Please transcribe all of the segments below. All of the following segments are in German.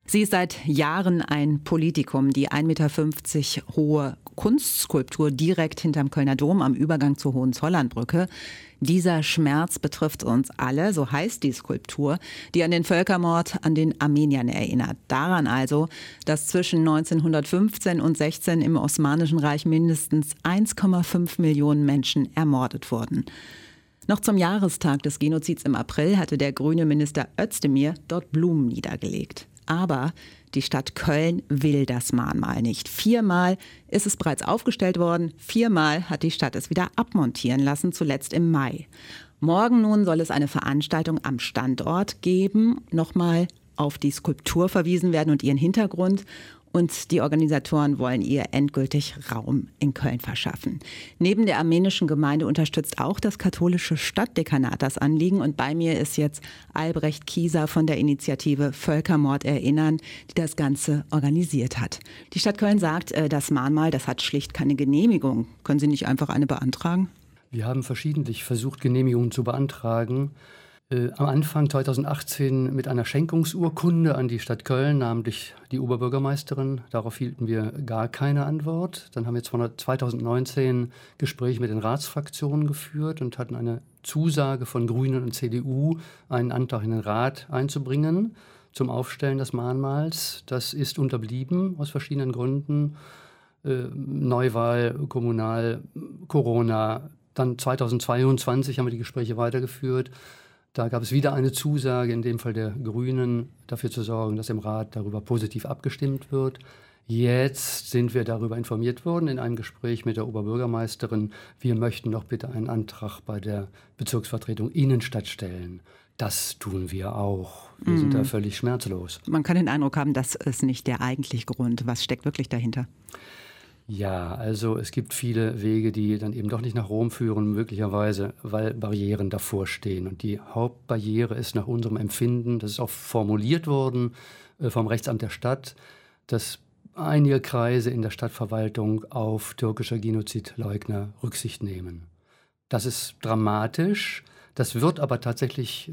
Sie ist seit Jahren ein Politikum. Die 1,50 Meter hohe Kunstskulptur direkt hinterm Kölner Dom am Übergang zur Hohenzollernbrücke. Dieser Schmerz betrifft uns alle, so heißt die Skulptur, die an den Völkermord an den Armeniern erinnert. Daran also, dass zwischen 1915 und 16 im Osmanischen Reich mindestens 1,5 Millionen Menschen ermordet wurden. Noch zum Jahrestag des Genozids im April hatte der grüne Minister Özdemir dort Blumen niedergelegt. Aber die Stadt Köln will das Mahnmal nicht. 4-mal ist es bereits aufgestellt worden. 4-mal hat die Stadt es wieder abmontieren lassen, zuletzt im Mai. Morgen nun soll es eine Veranstaltung am Standort geben. Nochmal auf die Skulptur verwiesen werden und ihren Hintergrund. Und die Organisatoren wollen ihr endgültig Raum in Köln verschaffen. Neben der armenischen Gemeinde unterstützt auch das katholische Stadtdekanat das Anliegen. Und bei mir ist jetzt Albrecht Kieser von der Initiative Völkermord erinnern, die das Ganze organisiert hat. Die Stadt Köln sagt, das Mahnmal, das hat schlicht keine Genehmigung. Können Sie nicht einfach eine beantragen? Wir haben verschiedentlich versucht, Genehmigungen zu beantragen. Am Anfang 2018 mit einer Schenkungsurkunde an die Stadt Köln, namentlich die Oberbürgermeisterin. Darauf hielten wir gar keine Antwort. Dann haben wir 2019 Gespräche mit den Ratsfraktionen geführt und hatten eine Zusage von Grünen und CDU, einen Antrag in den Rat einzubringen zum Aufstellen des Mahnmals. Das ist unterblieben aus verschiedenen Gründen. Neuwahl, Kommunal, Corona. Dann 2022 haben wir die Gespräche weitergeführt. Da gab es wieder eine Zusage, in dem Fall der Grünen, dafür zu sorgen, dass im Rat darüber positiv abgestimmt wird. Jetzt sind wir darüber informiert worden in einem Gespräch mit der Oberbürgermeisterin. Wir möchten doch bitte einen Antrag bei der Bezirksvertretung Innenstadt stellen. Das tun wir auch. Wir sind da völlig schmerzlos. Man kann den Eindruck haben, das ist nicht der eigentliche Grund. Was steckt wirklich dahinter? Ja, also es gibt viele Wege, die dann eben doch nicht nach Rom führen, möglicherweise, weil Barrieren davor stehen. Und die Hauptbarriere ist nach unserem Empfinden, das ist auch formuliert worden vom Rechtsamt der Stadt, dass einige Kreise in der Stadtverwaltung auf türkische Genozidleugner Rücksicht nehmen. Das ist dramatisch. Das wird aber tatsächlich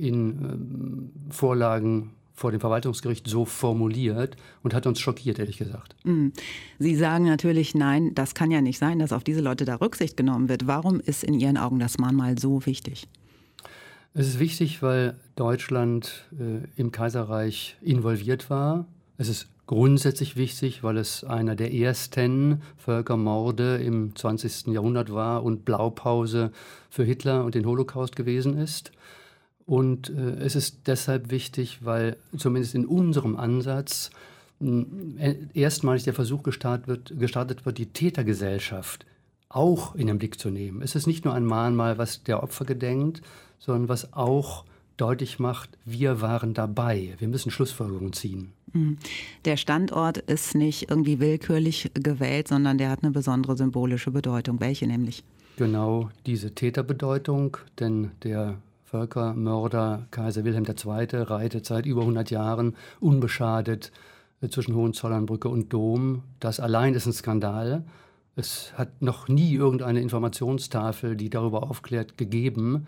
in Vorlagen vor dem Verwaltungsgericht so formuliert und hat uns schockiert, ehrlich gesagt. Sie sagen natürlich, nein, das kann ja nicht sein, dass auf diese Leute da Rücksicht genommen wird. Warum ist in Ihren Augen das Mahnmal so wichtig? Es ist wichtig, weil Deutschland im Kaiserreich involviert war. Es ist grundsätzlich wichtig, weil es einer der ersten Völkermorde im 20. Jahrhundert war und Blaupause für Hitler und den Holocaust gewesen ist. Und es ist deshalb wichtig, weil zumindest in unserem Ansatz erstmalig der Versuch gestartet wird, die Tätergesellschaft auch in den Blick zu nehmen. Es ist nicht nur ein Mahnmal, was der Opfer gedenkt, sondern was auch deutlich macht, wir waren dabei. Wir müssen Schlussfolgerungen ziehen. Der Standort ist nicht irgendwie willkürlich gewählt, sondern der hat eine besondere symbolische Bedeutung. Welche nämlich? Genau diese Täterbedeutung, denn der Völkermörder Kaiser Wilhelm II. Reitet seit über 100 Jahren unbeschadet zwischen Hohenzollernbrücke und Dom. Das allein ist ein Skandal. Es hat noch nie irgendeine Informationstafel, die darüber aufklärt, gegeben.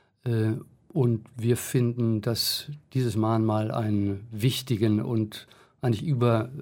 Und wir finden, dass dieses Mahnmal einen wichtigen und eigentlich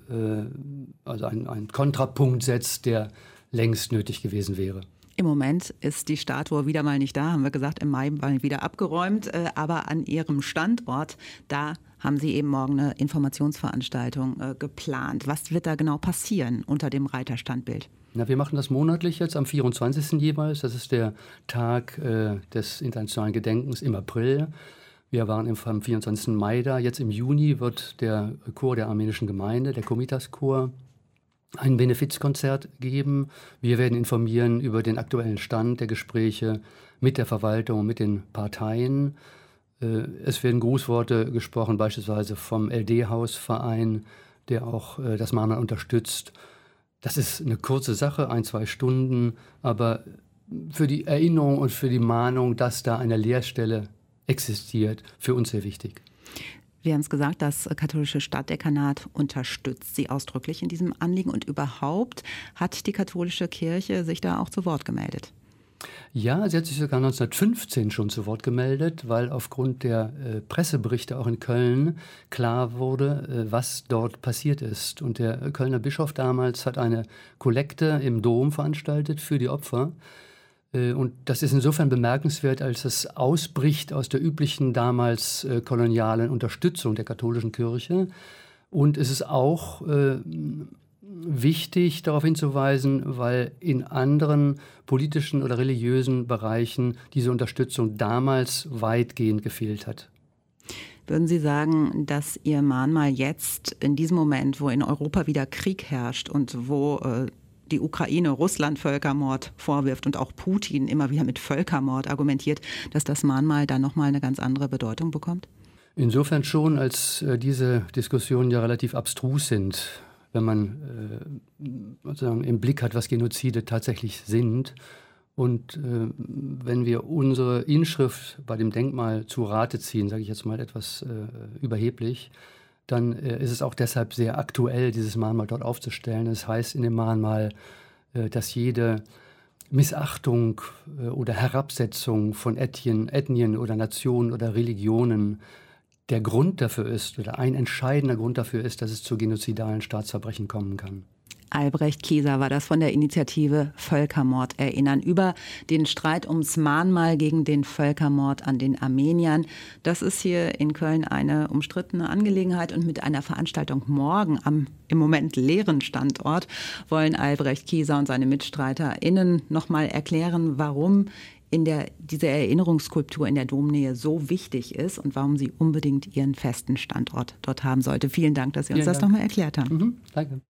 also einen Kontrapunkt setzt, der längst nötig gewesen wäre. Im Moment ist die Statue wieder mal nicht da, haben wir gesagt, im Mai war wieder abgeräumt. Aber an Ihrem Standort, da haben Sie eben morgen eine Informationsveranstaltung geplant. Was wird da genau passieren unter dem Reiterstandbild? Wir machen das monatlich jetzt am 24. jeweils. Das ist der Tag des internationalen Gedenkens im April. Wir waren am 24. Mai da. Jetzt im Juni wird der Chor der armenischen Gemeinde, der Komitas-Chor, ein Benefizkonzert geben. Wir werden informieren über den aktuellen Stand der Gespräche mit der Verwaltung und mit den Parteien. Es werden Grußworte gesprochen, beispielsweise vom LD-Hausverein, der auch das Mahnmal unterstützt. Das ist eine kurze Sache, 1-2 Stunden, aber für die Erinnerung und für die Mahnung, dass da eine Leerstelle existiert, für uns sehr wichtig. Wir haben es gesagt, das katholische Stadtdekanat unterstützt Sie ausdrücklich in diesem Anliegen. Und überhaupt hat die katholische Kirche sich da auch zu Wort gemeldet? Ja, sie hat sich sogar 1915 schon zu Wort gemeldet, weil aufgrund der Presseberichte auch in Köln klar wurde, was dort passiert ist. Und der Kölner Bischof damals hat eine Kollekte im Dom veranstaltet für die Opfer. Und das ist insofern bemerkenswert, als es ausbricht aus der üblichen damals kolonialen Unterstützung der katholischen Kirche. Und es ist auch wichtig, darauf hinzuweisen, weil in anderen politischen oder religiösen Bereichen diese Unterstützung damals weitgehend gefehlt hat. Würden Sie sagen, dass Ihr Mahnmal jetzt in diesem Moment, wo in Europa wieder Krieg herrscht und wo die Ukraine Russland Völkermord vorwirft und auch Putin immer wieder mit Völkermord argumentiert, dass das Mahnmal dann nochmal eine ganz andere Bedeutung bekommt? Insofern schon, als diese Diskussionen ja relativ abstrus sind, wenn man sozusagen im Blick hat, was Genozide tatsächlich sind. Und wenn wir unsere Inschrift bei dem Denkmal zu Rate ziehen, sage ich jetzt mal etwas überheblich, dann ist es auch deshalb sehr aktuell, dieses Mahnmal dort aufzustellen. Es heißt in dem Mahnmal, dass jede Missachtung oder Herabsetzung von Ethnien oder Nationen oder Religionen der Grund dafür ist oder ein entscheidender Grund dafür ist, dass es zu genozidalen Staatsverbrechen kommen kann. Albrecht Kieser war das von der Initiative Völkermord erinnern über den Streit ums Mahnmal gegen den Völkermord an den Armeniern. Das ist hier in Köln eine umstrittene Angelegenheit und mit einer Veranstaltung morgen am im Moment leeren Standort wollen Albrecht Kieser und seine MitstreiterInnen nochmal erklären, warum diese Erinnerungsskulptur in der Domnähe so wichtig ist und warum sie unbedingt ihren festen Standort dort haben sollte. Vielen Dank, dass Sie uns das nochmal erklärt haben. Danke.